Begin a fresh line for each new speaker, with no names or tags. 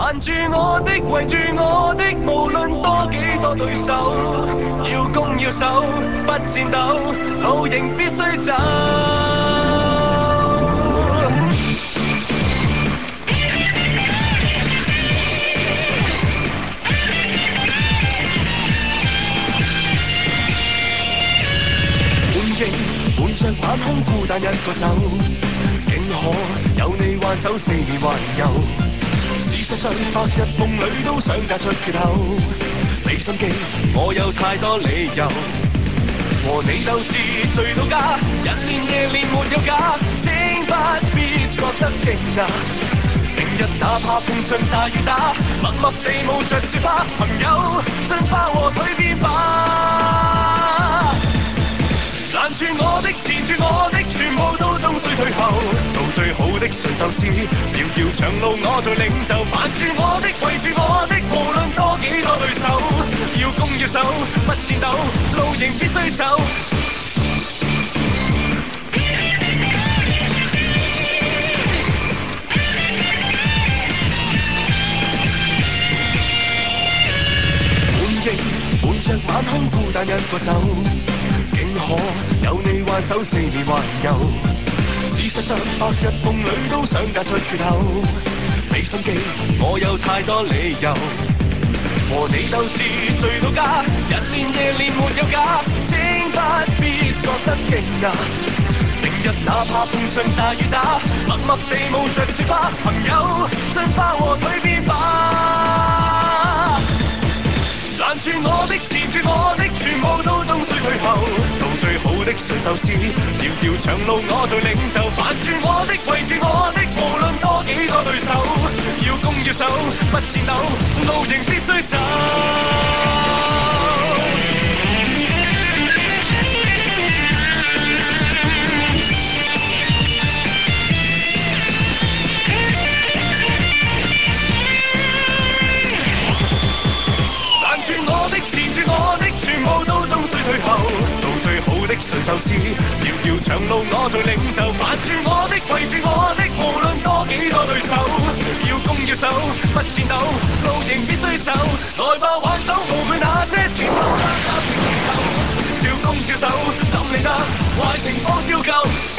攔住我的，圍住我的，無論多幾多對手，要攻要守，不戰鬥，路仍必須走。滿翼伴着晚空，孤單一個走，竟可有你挽手四面環遊。事實上，白日夢裏都想嫁出缺口，俾心機，我有太多理由。和你鬥智醉到家，日練夜練沒有假，請不必覺得驚訝。明日哪怕碰上大雨打，默默地冒着雪花，朋友進化和蛻變吧。攔住我的，纏住我的，全部都終須退後。做最好的馴獸師，遙遙長路我做領袖。煩住我的，圍住我的，無論多幾多對手，要攻要守，不戰鬥，路仍必須走。滿翼伴着晚空，孤單一個走，竟可有你挽手四面環遊。事實上，白日夢裏都想嫁出缺口，俾心機，我有太多理由。和你鬥智醉到家，日練夜練沒有假，請不必覺得驚訝。明日哪怕碰上大雨打，默默地冒着雪花，朋友進化和蛻變吧。攔住我的，纏住我的，全部都終須退後。做最好的馴獸師，遙遙長路我做領袖。煩住我的，圍住我的，無論多幾多對手，要攻要守，不戰鬥，路仍必須走。攔住我的，纏住我的，全部都終須退後。做最好的馴獸師，遙遙長路我做領袖。煩住我的，圍住我的，無論多幾多對手，要攻要守，不戰鬥，路仍必須走。來吧，挽手，無懼那些前路，哪怕別回頭，照攻照守，怎理得壞情況照舊。